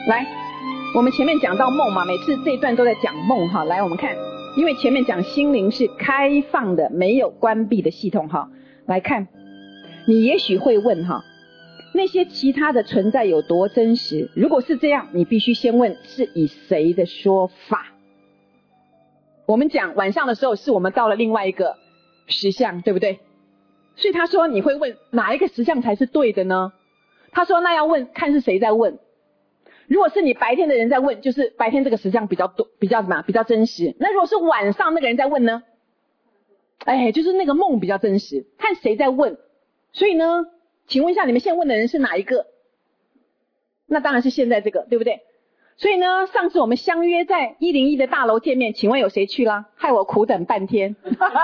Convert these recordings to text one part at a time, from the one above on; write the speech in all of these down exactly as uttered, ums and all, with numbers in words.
来，我们前面讲到梦嘛，每次这一段都在讲梦哈。来，我们看，因为前面讲心灵是开放的，没有关闭的系统哈。来看，你也许会问哈，那些其他的存在有多真实？如果是这样，你必须先问是以谁的说法。我们讲晚上的时候，是我们到了另外一个实相，对不对？所以他说你会问哪一个实相才是对的呢？他说那要问看是谁在问。如果是你白天的人在问，就是白天这个实相比较多，比较什么比较真实。那如果是晚上那个人在问呢？哎，就是那个梦比较真实，看谁在问。所以呢，请问一下你们现在问的人是哪一个？那当然是现在这个，对不对？所以呢，上次我们相约在一零一的大楼见面，请问有谁去啦？害我苦等半天。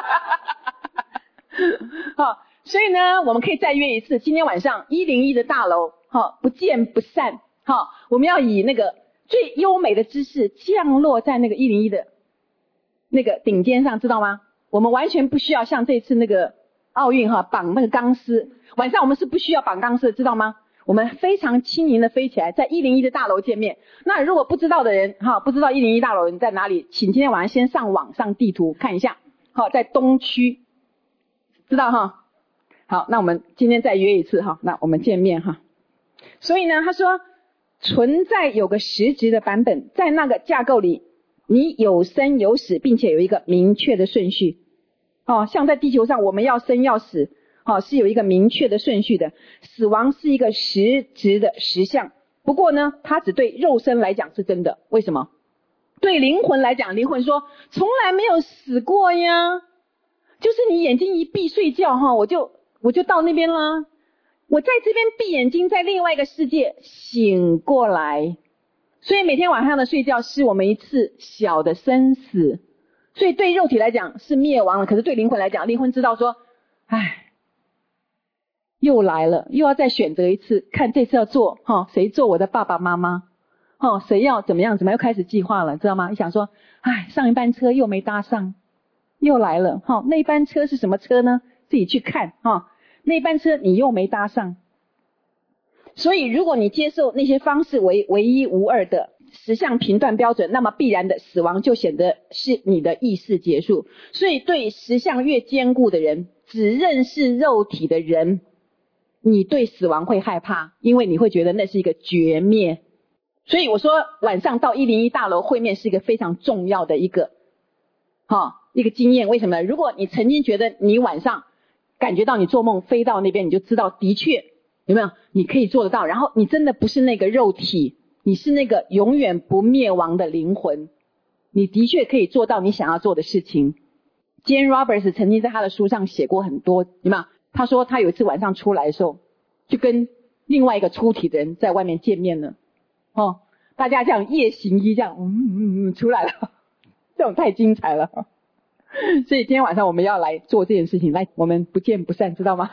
好，所以呢，我们可以再约一次，今天晚上一零一的大楼，好，不见不散。好，我们要以那个最优美的姿势降落在那个一零一的那个顶尖上，知道吗？我们完全不需要像这次那个奥运哈绑那个钢丝，晚上我们是不需要绑钢丝的，知道吗？我们非常轻盈的飞起来，在一零一的大楼见面。那如果不知道的人哈，不知道一零一大楼人在哪里，请今天晚上先上网上地图看一下。好，在东区，知道哈？好，那我们今天再约一次哈，那我们见面哈。所以呢，他说存在有个实质的版本，在那个架构里，你有生有死，并且有一个明确的顺序。哦，像在地球上我们要生要死，哦，是有一个明确的顺序的。死亡是一个实质的实相，不过呢，它只对肉身来讲是真的。为什么？对灵魂来讲，灵魂说从来没有死过呀，就是你眼睛一闭睡觉哈，我就我就到那边啦。我在这边闭眼睛，在另外一个世界醒过来。所以每天晚上的睡觉是我们一次小的生死。所以对肉体来讲是灭亡了，可是对灵魂来讲，灵魂知道说，唉，又来了，又要再选择一次，看这次要做哈，谁做我的爸爸妈妈，哈，谁要怎么样怎么样，又开始计划了，知道吗？你想说，唉，上一班车又没搭上，又来了哈，那班车是什么车呢？自己去看哈，那班车你又没搭上。所以如果你接受那些方式为唯一无二的实相评断标准，那么必然的死亡就显得是你的意识结束。所以对实相越坚固的人，只认识肉体的人，你对死亡会害怕，因为你会觉得那是一个绝灭。所以我说晚上到一零一大楼会面是一个非常重要的一个哈一个经验。为什么？如果你曾经觉得你晚上感觉到你做梦飞到那边，你就知道的确有没有你可以做得到，然后你真的不是那个肉体，你是那个永远不灭亡的灵魂，你的确可以做到你想要做的事情。Jane Roberts 曾经在他的书上写过很多，有没有？他说他有一次晚上出来的时候，就跟另外一个出体的人在外面见面了。哦，大家这样夜行衣这样，嗯嗯嗯出来了，这种太精彩了。所以今天晚上我们要来做这件事情，来，我们不见不散，知道吗？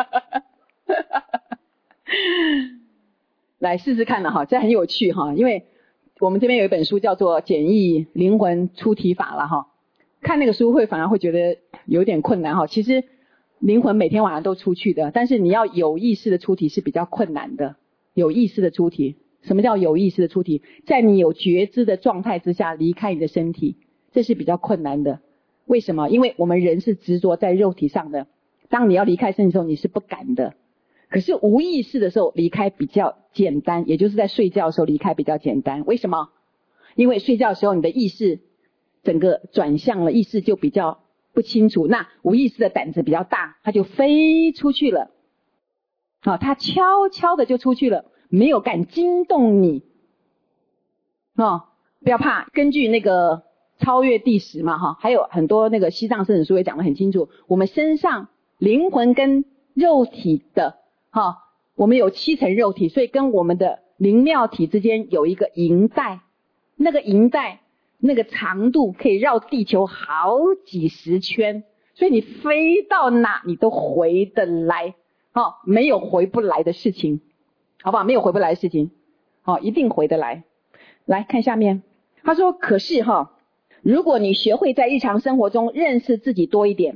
来试试看了哈，这很有趣哈，因为我们这边有一本书叫做《简易灵魂出体法》了哈。看那个书会反而会觉得有点困难哈。其实灵魂每天晚上都出去的，但是你要有意识的出体是比较困难的。有意识的出体，什么叫有意识的出体？在你有觉知的状态之下离开你的身体，这是比较困难的。为什么？因为我们人是执着在肉体上的，当你要离开身体的时候你是不敢的。可是无意识的时候离开比较简单，也就是在睡觉的时候离开比较简单。为什么？因为睡觉的时候你的意识整个转向了，意识就比较不清楚，那无意识的胆子比较大，它就飞出去了。好，它悄悄的就出去了，没有敢惊动你。哦，不要怕，根据那个超越第十嘛哈，还有很多那个西藏圣人书也讲得很清楚，我们身上灵魂跟肉体的哈，我们有七层肉体，所以跟我们的灵妙体之间有一个银带，那个银带那个长度可以绕地球好几十圈，所以你飞到哪你都回得来，哦，没有回不来的事情，好不好？没有回不来的事情，哦，一定回得来。来看下面，他说可是哈，如果你学会在日常生活中认识自己多一点，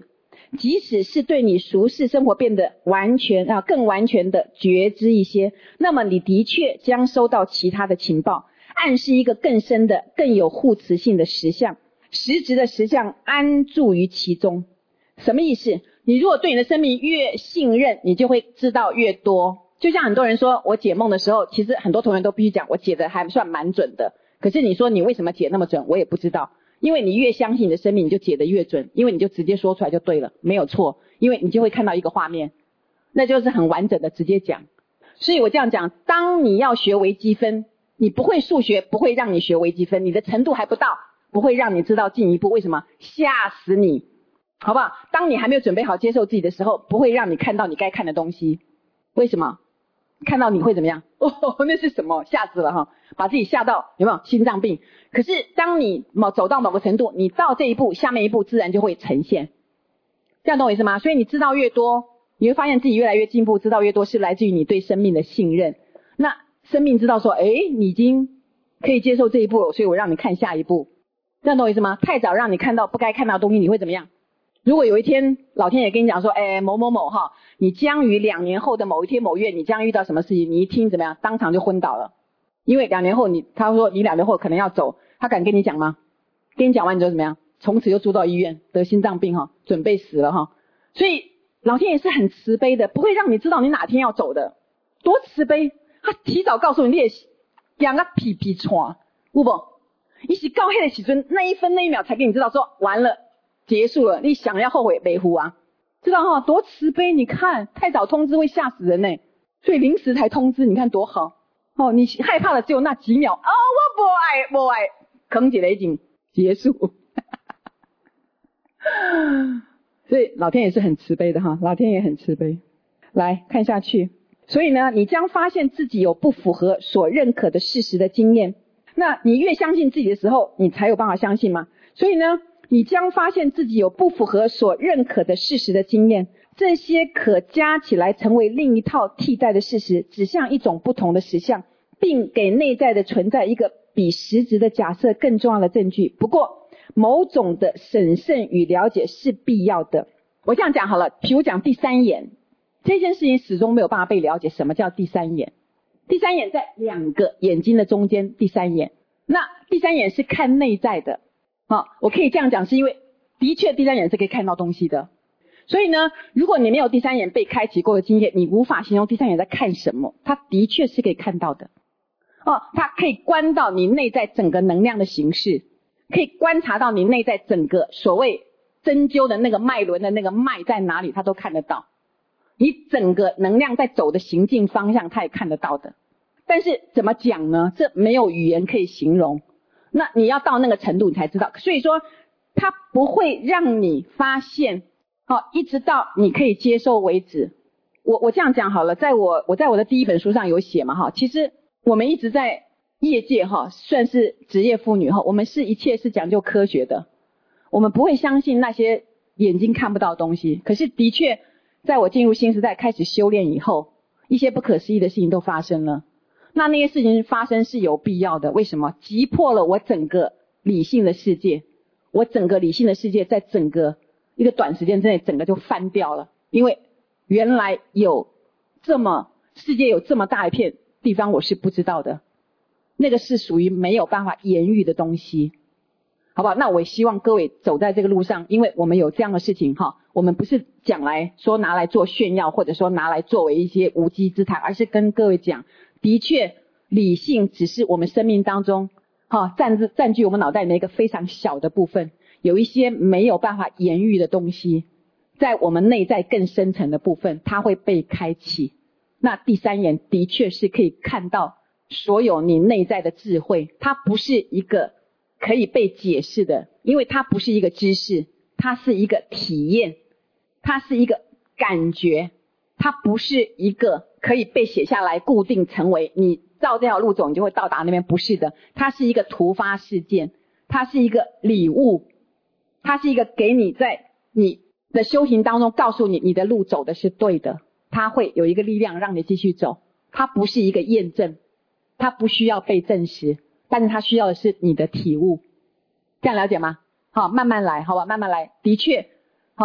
即使是对你俗世生活变得完全啊更完全的觉知一些，那么你的确将收到其他的情报，暗示一个更深的更有互持性的实相，实质的实相安住于其中。什么意思？你如果对你的生命越信任，你就会知道越多。就像很多人说我解梦的时候，其实很多同学都必须讲我解的还算蛮准的，可是你说你为什么解那么准，我也不知道。因为你越相信你的生命，你就解得越准，因为你就直接说出来就对了，没有错，因为你就会看到一个画面，那就是很完整的直接讲。所以我这样讲，当你要学微积分，你不会数学不会让你学微积分，你的程度还不到，不会让你知道进一步，为什么？吓死你，好不好？当你还没有准备好接受自己的时候，不会让你看到你该看的东西。为什么？看到你会怎么样？哦，那是什么？吓死了哈，把自己吓到，有没有心脏病？可是当你某走到某个程度，你到这一步，下面一步自然就会呈现。这样懂我意思吗？所以你知道越多，你会发现自己越来越进步，知道越多是来自于你对生命的信任。那生命知道说，诶，你已经可以接受这一步了，所以我让你看下一步。这样懂我意思吗？太早让你看到不该看到的东西，你会怎么样？如果有一天老天爷跟你讲说，诶，某某某哈，你将于两年后的某一天某月，你将遇到什么事情，你一听怎么样？当场就昏倒了。因为两年后你，他说你两年后可能要走，他敢跟你讲吗？跟你讲完你就怎么样？从此就住到医院，得心脏病哈，准备死了哈。所以老天爷是很慈悲的，不会让你知道你哪天要走的，多慈悲！他提早告诉你，你也两个皮皮穿，有不？你是到那个时阵那一分那一秒才给你知道说完了结束了，你想要后悔没乎啊？知道哈？多慈悲！你看太早通知会吓死人呢，所以临时才通知，你看多好。哦，你害怕的只有那几秒，哦，我不爱不爱，坑姐的已经结束。所以老天也是很慈悲的哈，老天也很慈悲。来看下去，所以呢，你将发现自己有不符合所认可的事实的经验。那你越相信自己的时候，你才有办法相信吗？所以呢，你将发现自己有不符合所认可的事实的经验。这些可加起来成为另一套替代的事实，指向一种不同的实相，并给内在的存在一个比实质的假设更重要的证据。不过某种的审慎与了解是必要的。我这样讲好了，比如讲第三眼，这件事情始终没有办法被了解。什么叫第三眼？第三眼在两个眼睛的中间，第三眼。那第三眼是看内在的。好，我可以这样讲是因为的确第三眼是可以看到东西的。所以呢，如果你没有第三眼被开启过的经验，你无法形容第三眼在看什么。它的确是可以看到的。哦，它可以观到你内在整个能量的形式，可以观察到你内在整个所谓针灸的那个脉轮的那个脉在哪里，它都看得到。你整个能量在走的行进方向，它也看得到的。但是怎么讲呢？这没有语言可以形容。那你要到那个程度你才知道。所以说，它不会让你发现。好，一直到你可以接受为止。我我这样讲好了，在我我在我的第一本书上有写嘛哈，其实我们一直在业界哈，算是职业妇女哈，我们是一切是讲究科学的，我们不会相信那些眼睛看不到的东西。可是的确，在我进入新时代开始修炼以后，一些不可思议的事情都发生了。那那些事情发生是有必要的，为什么？击破了我整个理性的世界，我整个理性的世界在整个一个短时间之内整个就翻掉了。因为原来有这么世界有这么大一片地方我是不知道的，那个是属于没有办法言喻的东西，好不好？那我也希望各位走在这个路上，因为我们有这样的事情哈，我们不是讲来说拿来做炫耀，或者说拿来作为一些无稽之谈，而是跟各位讲，的确理性只是我们生命当中哈占占据我们脑袋里面一个非常小的部分，有一些没有办法言喻的东西，在我们内在更深层的部分，它会被开启。那第三眼的确是可以看到所有你内在的智慧，它不是一个可以被解释的，因为它不是一个知识，它是一个体验，它是一个感觉，它不是一个可以被写下来固定成为你照这条路走你就会到达那边，不是的，它是一个突发事件，它是一个礼物，它是一个给你在你的修行当中告诉你你的路走的是对的，它会有一个力量让你继续走，它不是一个验证，它不需要被证实，但是它需要的是你的体悟。这样了解吗？好，慢慢来，好吧，慢慢来。的确好，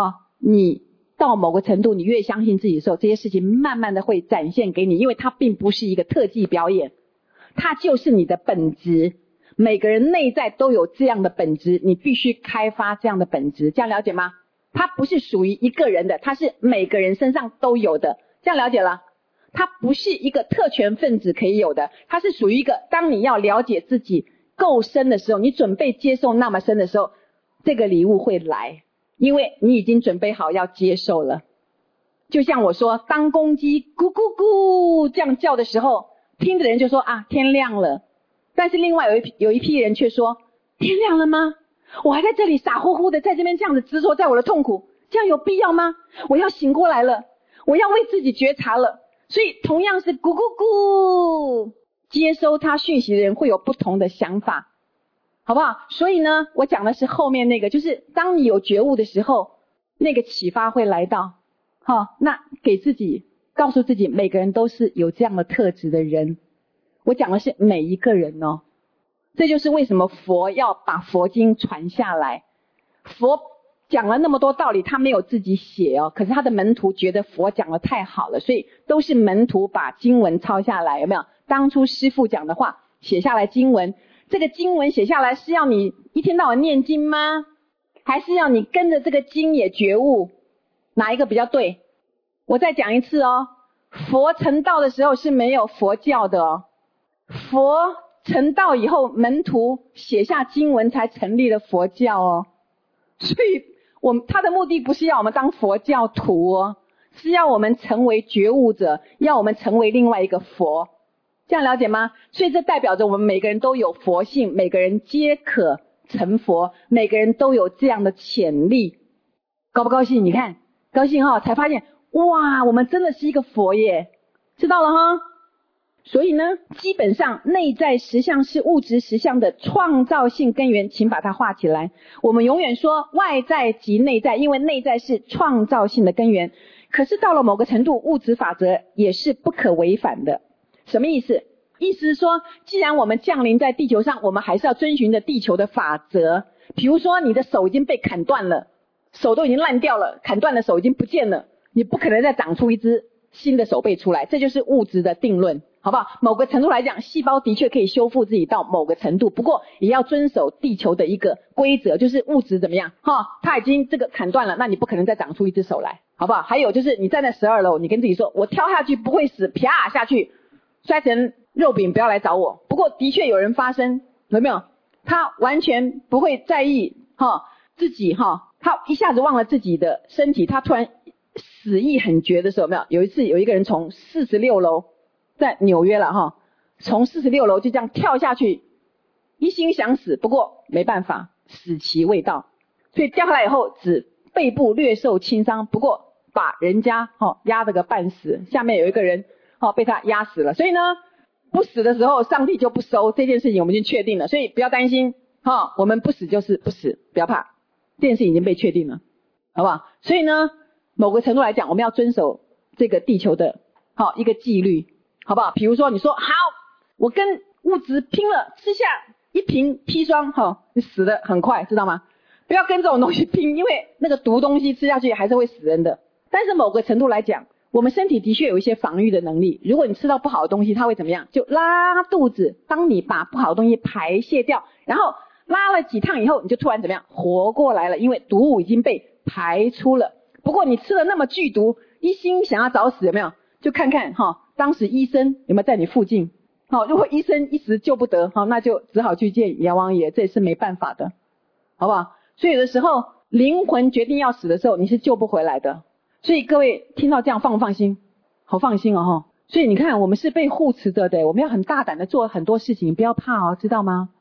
你到某个程度，你越相信自己的时候，这些事情慢慢的会展现给你，因为它并不是一个特技表演，它就是你的本质。每个人内在都有这样的本质，你必须开发这样的本质，这样了解吗？它不是属于一个人的，它是每个人身上都有的，这样了解了？它不是一个特权分子可以有的，它是属于一个当你要了解自己够深的时候，你准备接受那么深的时候，这个礼物会来，因为你已经准备好要接受了。就像我说，当公鸡咕咕咕这样叫的时候，听的人就说啊，天亮了。但是另外有一有一批人却说，天亮了吗？我还在这里傻乎乎的在这边这样子执着在我的痛苦，这样有必要吗？我要醒过来了，我要为自己觉察了。所以同样是咕咕咕，接收他讯息的人会有不同的想法，好不好？所以呢，我讲的是后面那个，就是当你有觉悟的时候，那个启发会来到。好，那给自己告诉自己，每个人都是有这样的特质的人。我讲的是每一个人哦，这就是为什么佛要把佛经传下来。佛讲了那么多道理，他没有自己写哦，可是他的门徒觉得佛讲得太好了，所以都是门徒把经文抄下来，有没有？当初师父讲的话写下来经文，这个经文写下来是要你一天到晚念经吗？还是要你跟着这个经也觉悟？哪一个比较对？我再讲一次哦，佛成道的时候是没有佛教的哦，佛成道以后门徒写下经文才成立了佛教哦。所以我们他的目的不是要我们当佛教徒哦，是要我们成为觉悟者，要我们成为另外一个佛，这样了解吗？所以这代表着我们每个人都有佛性，每个人皆可成佛，每个人都有这样的潜力。高不高兴？你看高兴哈、哦，才发现哇，我们真的是一个佛耶，知道了哈。所以呢，基本上内在实相是物质实相的创造性根源，请把它画起来。我们永远说外在即内在，因为内在是创造性的根源。可是到了某个程度，物质法则也是不可违反的。什么意思？意思是说，既然我们降临在地球上，我们还是要遵循着地球的法则。比如说你的手已经被砍断了，手都已经烂掉了，砍断的手已经不见了，你不可能再长出一只新的手背出来，这就是物质的定论，好不好？某个程度来讲，细胞的确可以修复自己到某个程度，不过也要遵守地球的一个规则，就是物质怎么样哈，它已经这个砍断了，那你不可能再长出一只手来，好不好？还有就是你站在十二楼，你跟自己说我跳下去不会死，啪下去摔成肉饼，不要来找我。不过的确有人发生，有没有？他完全不会在意哈自己哈，他一下子忘了自己的身体，他突然死意很绝的时候，有没有？有一次有一个人从四十六楼，在纽约了哈，从四十六楼就这样跳下去，一心想死，不过没办法，死期未到，所以掉下来以后只背部略受轻伤，不过把人家哈压得个半死，下面有一个人哈被他压死了。所以呢，不死的时候上帝就不收，这件事情我们已经确定了，所以不要担心哈，我们不死就是不死，不要怕，这件事已经被确定了，好不好？所以呢，某个程度来讲，我们要遵守这个地球的好一个纪律，好不好？比如说你说好，我跟物质拼了，吃下一瓶砒霜，好，你死得很快，知道吗？不要跟这种东西拼，因为那个毒东西吃下去还是会死人的。但是某个程度来讲，我们身体的确有一些防御的能力，如果你吃到不好的东西，它会怎么样？就拉肚子，当你把不好的东西排泄掉，然后拉了几趟以后，你就突然怎么样？活过来了，因为毒物已经被排出了。不过你吃了那么剧毒，一心想要找死，有没有？就看看哈，当时医生有没有在你附近？好，如果医生一时救不得，好，那就只好去见阎王爷，这也是没办法的，好不好？所以有的时候灵魂决定要死的时候，你是救不回来的。所以各位听到这样放不放心？好放心哦哈。所以你看，我们是被护持着的，我们要很大胆的做很多事情，不要怕哦，知道吗？